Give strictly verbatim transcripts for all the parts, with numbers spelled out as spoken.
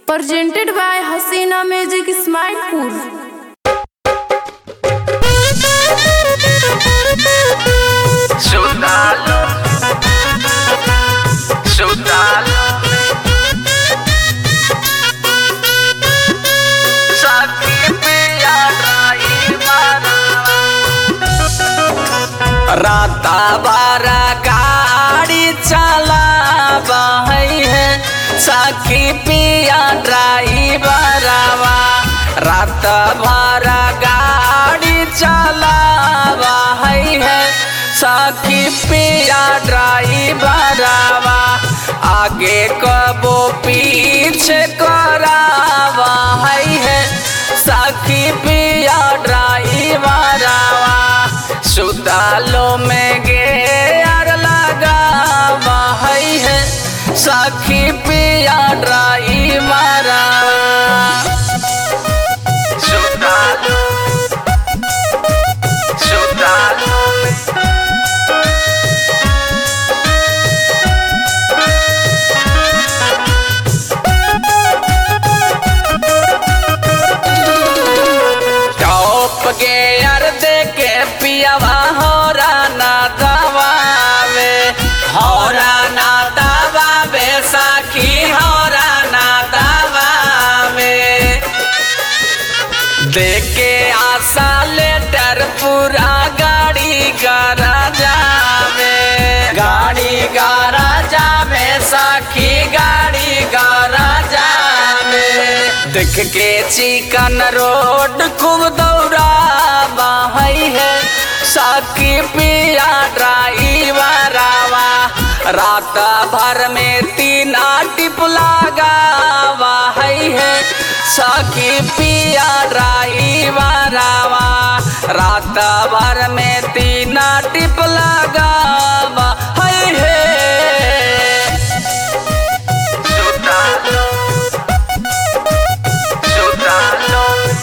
Presented by Hasina Music Ismailpur. Sudalo, sudalo, sakit piara imara. राता बारा गाड़ी चला बहई है सखी पिया ड्राइवरवा। रात भर गाड़ी चला बहई है सखी पिया ड्राइवरवा। आगे कबो पीछे करावा है सखी पिया ड्राइवरवा। सुतालो में गेर लगावा है सखी पिया ड्राइवरवा। सुतालो सुतालो टॉप गेयर देके पियावा होरा ना दबावे, होरा ना दबावे सखी होरा ना दबावे। देके आशा लेटर पूरा गाड़ी गारा जावे, गाड़ी गारा जावे सखी गाड़ी गारा जावे। देख के चिकन रोड खूब दौड़ावा है सखी पिया ड्राइवरवा। रात भर में तीन टिप लगावा है सखी पिया ड्राइवरवा। रात भर में तीन टिप लगावा है। सुतालो सुतालो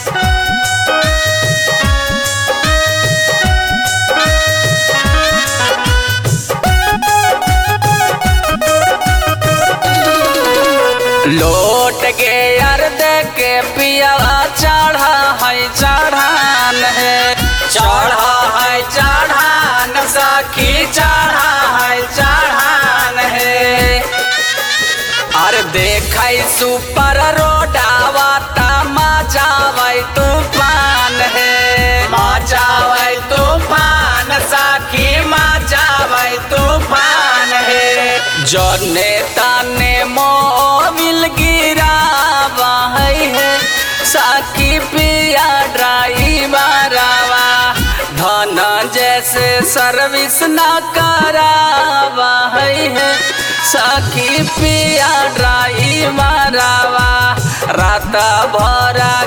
लोट गेयर देके पियावा चढ़ा है चढ़ान है, चढ़ा है चढ़ान सखी चढ़ा है चढ़ान है। अरे देखै सुपर रोडावा ता मचावै तूफान है, मचावै तूफान सखी मचावै तूफान है। जने ताने मोबिल गिरावा है सखी पिया ड्राइवरवा। धन जैसे सर्विस न करावा है सखी पिया ड्राइवरवा। रात भर